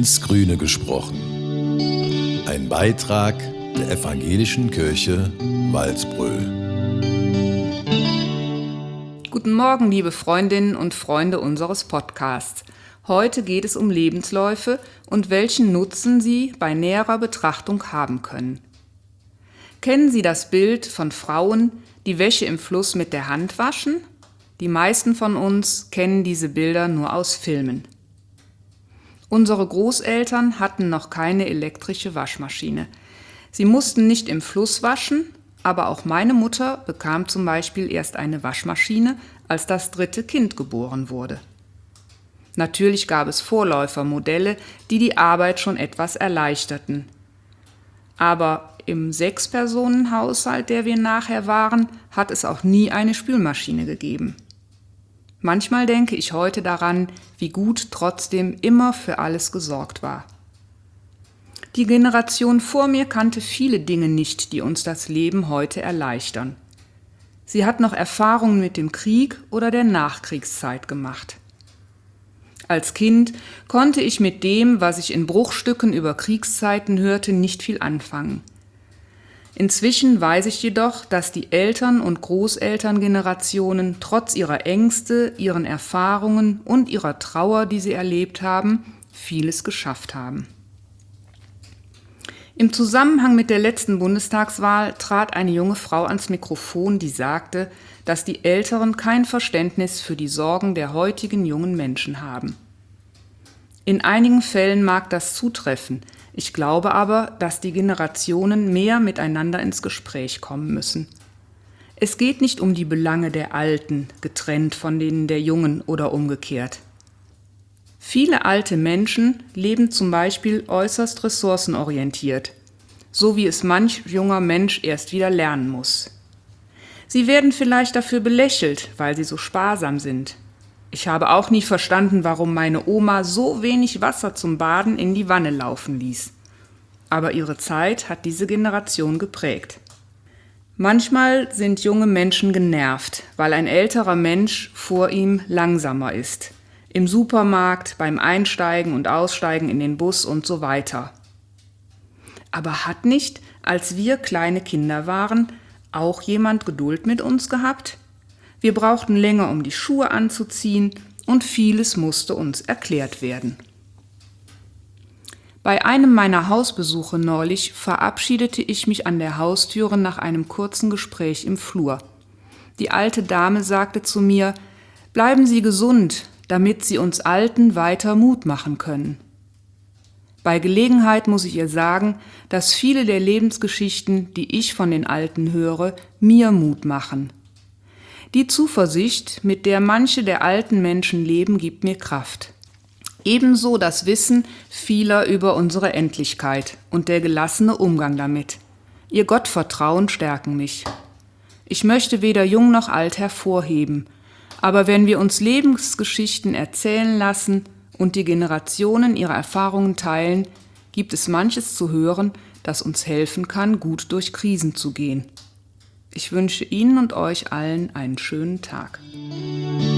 ins Grüne gesprochen. Ein Beitrag der Evangelischen Kirche Walsbröl. Guten Morgen, liebe Freundinnen und Freunde unseres Podcasts. Heute geht es um Lebensläufe und welchen Nutzen sie bei näherer Betrachtung haben können. Kennen Sie das Bild von Frauen, die Wäsche im Fluss mit der Hand waschen? Die meisten von uns kennen diese Bilder nur aus Filmen. Unsere Großeltern hatten noch keine elektrische Waschmaschine. Sie mussten nicht im Fluss waschen, aber auch meine Mutter bekam zum Beispiel erst eine Waschmaschine, als das 3. Kind geboren wurde. Natürlich gab es Vorläufermodelle, die die Arbeit schon etwas erleichterten. Aber im 6-Personen-Haushalt, der wir nachher waren, hat es auch nie eine Spülmaschine gegeben. Manchmal denke ich heute daran, wie gut trotzdem immer für alles gesorgt war. Die Generation vor mir kannte viele Dinge nicht, die uns das Leben heute erleichtern. Sie hat noch Erfahrungen mit dem Krieg oder der Nachkriegszeit gemacht. Als Kind konnte ich mit dem, was ich in Bruchstücken über Kriegszeiten hörte, nicht viel anfangen. Inzwischen weiß ich jedoch, dass die Eltern- und Großelterngenerationen trotz ihrer Ängste, ihren Erfahrungen und ihrer Trauer, die sie erlebt haben, vieles geschafft haben. Im Zusammenhang mit der letzten Bundestagswahl trat eine junge Frau ans Mikrofon, die sagte, dass die Älteren kein Verständnis für die Sorgen der heutigen jungen Menschen haben. In einigen Fällen mag das zutreffen. Ich glaube aber, dass die Generationen mehr miteinander ins Gespräch kommen müssen. Es geht nicht um die Belange der Alten, getrennt von denen der Jungen oder umgekehrt. Viele alte Menschen leben zum Beispiel äußerst ressourcenorientiert, so wie es manch junger Mensch erst wieder lernen muss. Sie werden vielleicht dafür belächelt, weil sie so sparsam sind. Ich habe auch nie verstanden, warum meine Oma so wenig Wasser zum Baden in die Wanne laufen ließ. Aber ihre Zeit hat diese Generation geprägt. Manchmal sind junge Menschen genervt, weil ein älterer Mensch vor ihm langsamer ist. Im Supermarkt, beim Einsteigen und Aussteigen in den Bus und so weiter. Aber hat nicht, als wir kleine Kinder waren, auch jemand Geduld mit uns gehabt? Wir brauchten länger, um die Schuhe anzuziehen, und vieles musste uns erklärt werden. Bei einem meiner Hausbesuche neulich verabschiedete ich mich an der Haustüre nach einem kurzen Gespräch im Flur. Die alte Dame sagte zu mir: „Bleiben Sie gesund, damit Sie uns Alten weiter Mut machen können." Bei Gelegenheit muss ich ihr sagen, dass viele der Lebensgeschichten, die ich von den Alten höre, mir Mut machen. Die Zuversicht, mit der manche der alten Menschen leben, gibt mir Kraft. Ebenso das Wissen vieler über unsere Endlichkeit und der gelassene Umgang damit. Ihr Gottvertrauen stärken mich. Ich möchte weder jung noch alt hervorheben, aber wenn wir uns Lebensgeschichten erzählen lassen und die Generationen ihre Erfahrungen teilen, gibt es manches zu hören, das uns helfen kann, gut durch Krisen zu gehen. Ich wünsche Ihnen und euch allen einen schönen Tag.